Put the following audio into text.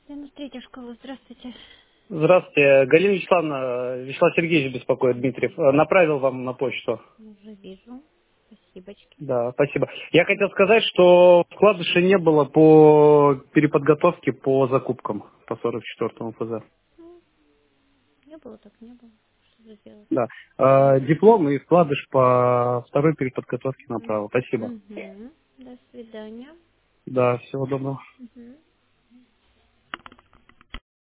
93-я школа, здравствуйте. Здравствуйте. Галина Вячеславовна, Вячеслав Сергеевич беспокоит, Дмитриев. Направил вам на почту. Уже вижу. Спасибочки. Да, спасибо. Я хотел сказать, что вкладышей не было по переподготовке по закупкам по 44-му ФЗ. Ну, не было, так не было. Что же делать? Да. Диплом и вкладыш по второй переподготовке направил. Спасибо. Угу. До свидания. Да, всего доброго. Угу.